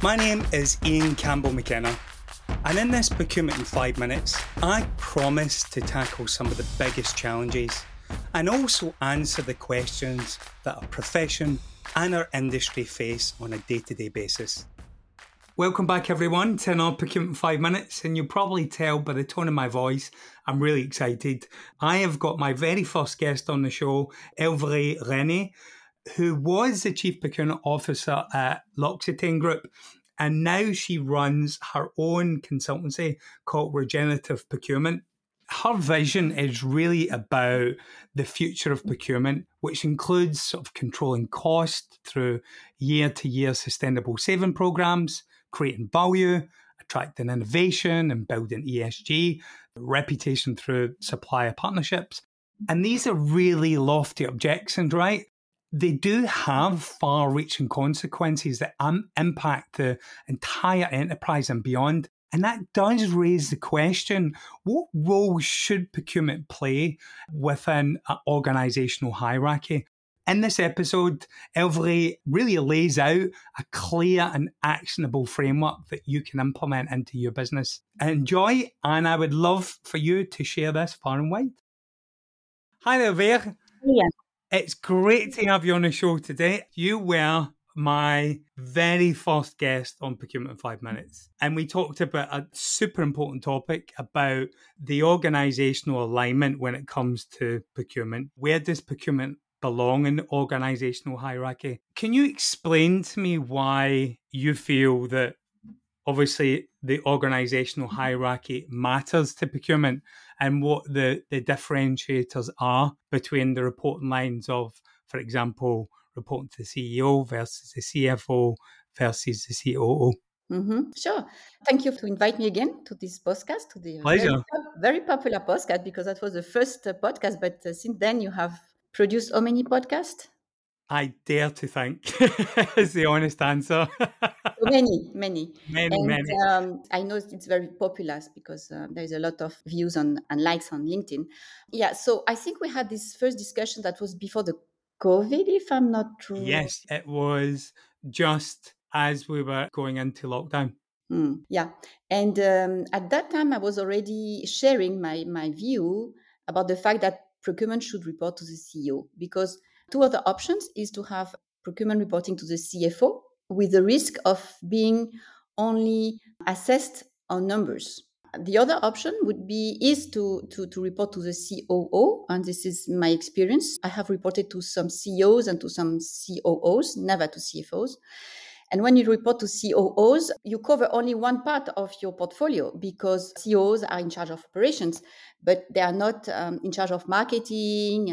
My name is Ian Campbell McKenna, and in this Procurement in 5 Minutes, I promise to tackle some of the biggest challenges and also answer the questions that our profession and our industry face on a day-to-day basis. Welcome back everyone to another Procurement in 5 Minutes, and you'll probably tell by the tone of my voice, I'm really excited. I have got my very first guest on the show, Elvire René, who was the Chief Procurement Officer at L'Occitane Group, and now she runs her own consultancy called Regenerative Procurement. Her vision is really about the future of procurement, which includes sort of controlling cost through year-to-year sustainable saving programs, creating value, attracting innovation and building ESG, reputation through supplier partnerships. And these are really lofty objectives, right? They do have far-reaching consequences that impact the entire enterprise and beyond. And that does raise the question, what role should procurement play within an organisational hierarchy? In this episode, Elvire really lays out a clear and actionable framework that you can implement into your business. Enjoy, and I would love for you to share this far and wide. Hi, Elvire. Yeah. It's great to have you on the show today. You were my very first guest on Procurement in 5 Minutes. And we talked about a super important topic about the organisational alignment when it comes to procurement. Where does procurement belong in the organisational hierarchy? Can you explain to me why you feel that obviously the organisational hierarchy matters to procurement and what the differentiators are between the reporting lines of, for example, reporting to the CEO versus the CFO versus the COO? Sure. Thank you to invite me again to this podcast, to the very popular podcast, because that was the first podcast. But since then, you have produced how many podcasts? I dare to think is the honest answer. Many. Many. I know it's very popular because there's a lot of views and likes on LinkedIn. Yeah, so I think we had this first discussion that was before the COVID, if I'm not wrong. Yes, it was just as we were going into lockdown. Yeah. And at that time, I was already sharing my view about the fact that procurement should report to the CEO, because two other options is to have procurement reporting to the CFO with the risk of being only assessed on numbers. The other option is to report to the COO, and this is my experience. I have reported to some CEOs and to some COOs, never to CFOs. And when you report to COOs, you cover only one part of your portfolio, because COOs are in charge of operations, but they are not in charge of marketing,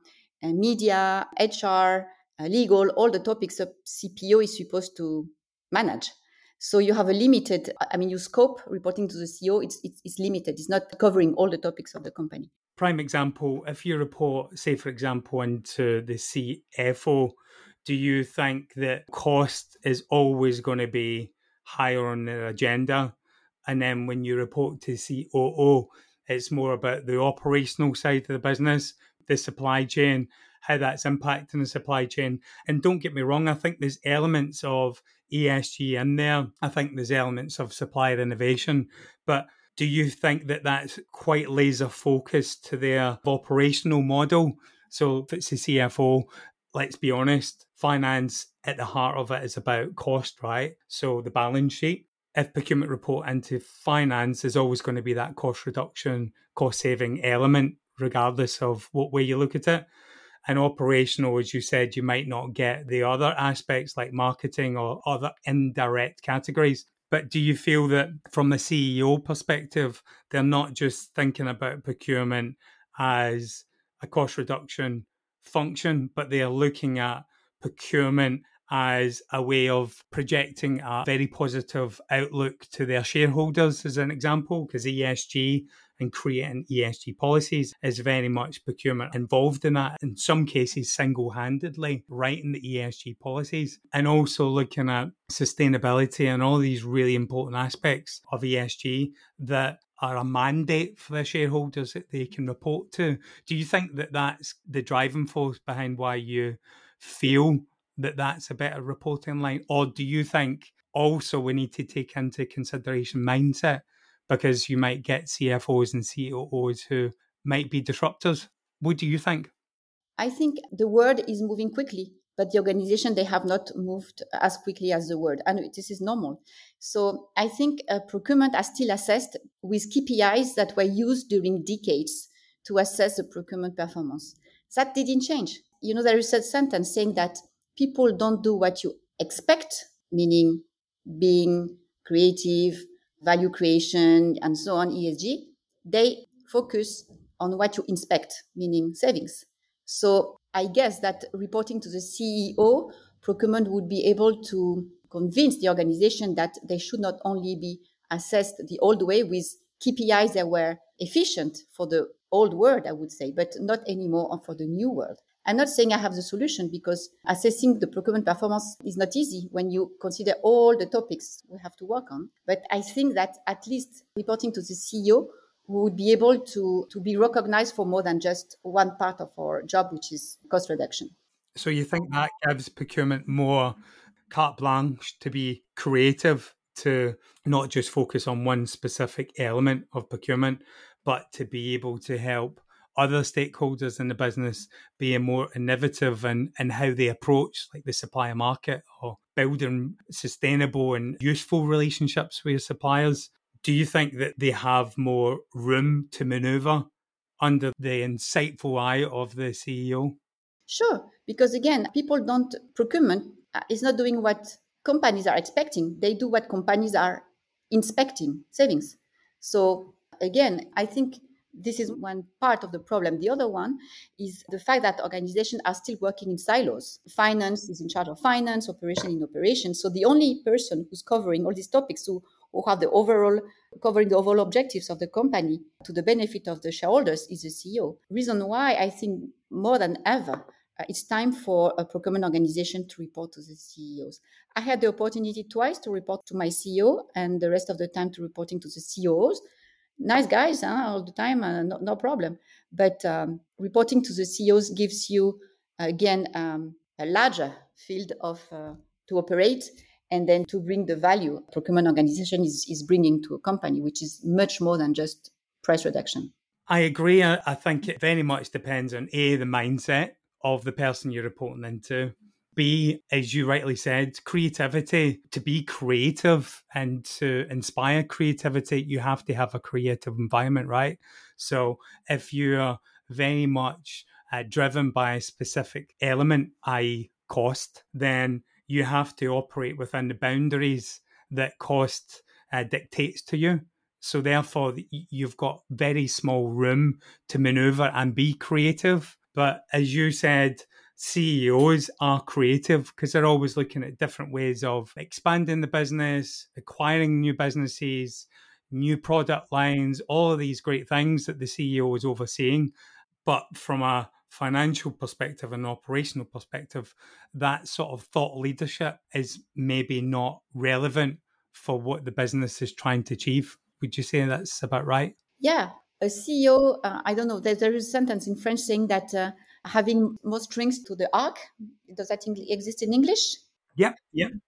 media, HR, legal, all the topics a CPO is supposed to manage. So you have a limited, your scope reporting to the CEO, it's limited. It's not covering all the topics of the company. Prime example, if you report, say, for example, into the CFO, do you think that cost is always going to be higher on their agenda? And then when you report to COO, it's more about the operational side of the business, the supply chain, how that's impacting the supply chain. And don't get me wrong, I think there's elements of ESG in there. I think there's elements of supplier innovation. But do you think that that's quite laser focused to their operational model? So if it's the CFO, let's be honest, finance at the heart of it is about cost, right? So the balance sheet. If procurement report into finance, there's always going to be that cost reduction, cost saving element, regardless of what way you look at it. And operational, as you said, you might not get the other aspects like marketing or other indirect categories. But do you feel that from the CEO perspective, they're not just thinking about procurement as a cost reduction function, but they are looking at procurement as a way of projecting a very positive outlook to their shareholders, as an example, because ESG and creating ESG policies is very much procurement involved in that, in some cases single-handedly writing the ESG policies, and also looking at sustainability and all these really important aspects of ESG that are a mandate for the shareholders that they can report to. Do you think that that's the driving force behind why you feel that that's a better reporting line? Or do you think also we need to take into consideration mindset, because you might get CFOs and COOs who might be disruptors. What do you think? I think the world is moving quickly, but the organization, they have not moved as quickly as the world. And this is normal. So I think procurement are still assessed with KPIs that were used during decades to assess the procurement performance. That didn't change. There is a sentence saying that people don't do what you expect, meaning being creative, value creation, and so on, ESG. They focus on what you inspect, meaning savings. So I guess that reporting to the CEO, procurement would be able to convince the organization that they should not only be assessed the old way with KPIs that were efficient for the old world, I would say, but not anymore for the new world. I'm not saying I have the solution, because assessing the procurement performance is not easy when you consider all the topics we have to work on. But I think that at least reporting to the CEO, we would be able to be recognized for more than just one part of our job, which is cost reduction. So you think that gives procurement more carte blanche to be creative, to not just focus on one specific element of procurement, but to be able to help other stakeholders in the business be more innovative in how they approach like the supplier market, or building sustainable and useful relationships with your suppliers? Do you think that they have more room to maneuver under the insightful eye of the CEO? Sure, because again, procurement is not doing what companies are expecting. They do what companies are inspecting, savings. So again, I think this is one part of the problem. The other one is the fact that organizations are still working in silos. Finance is in charge of finance, operation in operations. So the only person who's covering all these topics, who have covering the overall objectives of the company to the benefit of the shareholders, is the CEO. Reason why I think more than ever, it's time for a procurement organization to report to the CEOs. I had the opportunity twice to report to my CEO, and the rest of the time to reporting to the COOs. Nice guys, all the time, no problem. But reporting to the CEOs gives you, again, a larger field to operate, and then to bring the value procurement organization is bringing to a company, which is much more than just price reduction. I agree. I think it very much depends on A, the mindset of the person you're reporting into. B, as you rightly said, creativity. To be creative and to inspire creativity, you have to have a creative environment, right? So if you're very much driven by a specific element, i.e. cost, then you have to operate within the boundaries that cost dictates to you. So therefore, you've got very small room to maneuver and be creative. But as you said, CEOs are creative because they're always looking at different ways of expanding the business, acquiring new businesses, new product lines, all of these great things that the CEO is overseeing. But from a financial perspective and operational perspective, that sort of thought leadership is maybe not relevant for what the business is trying to achieve. Would you say that's about right? Yeah, a CEO, I don't know, there is a sentence in French saying that having more strings to the arc. Does that exist in English? Yeah.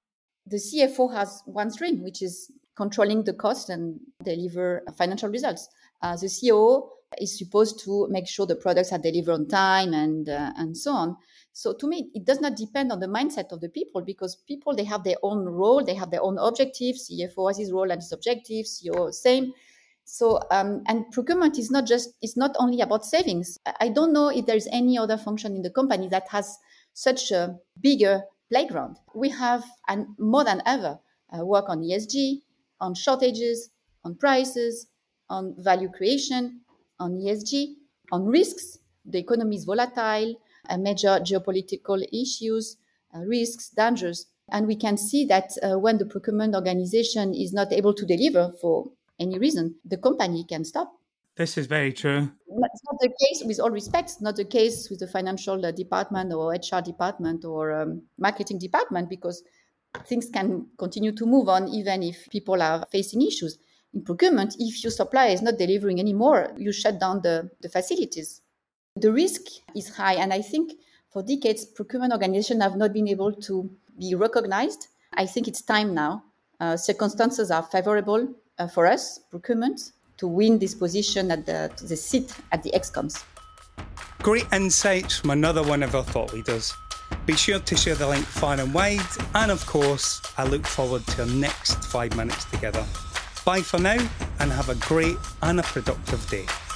The CFO has one string, which is controlling the cost and deliver financial results. The CEO is supposed to make sure the products are delivered on time and so on. So to me, it does not depend on the mindset of the people, because people, they have their own role, they have their own objectives. CFO has his role and his objectives, CEO same. So and procurement is not only about savings. I don't know if there is any other function in the company that has such a bigger playground. We have, and more than ever, work on ESG, on shortages, on prices, on value creation, on ESG, on risks. The economy is volatile, major geopolitical issues, risks, dangers. And we can see that when the procurement organization is not able to deliver for any reason, the company can stop. This is very true. It's not the case, with all respect, it's not the case with the financial department or HR department or marketing department, because things can continue to move on even if people are facing issues. In procurement, if your supplier is not delivering anymore, you shut down the facilities. The risk is high, and I think for decades, procurement organizations have not been able to be recognized. I think it's time now circumstances are favorable for us, procurement, to win this position at the seat at the ExComs. Great insights from another one of our thought leaders. Be sure to share the link far and wide, and of course, I look forward to our next 5 minutes together. Bye for now, and have a great and a productive day.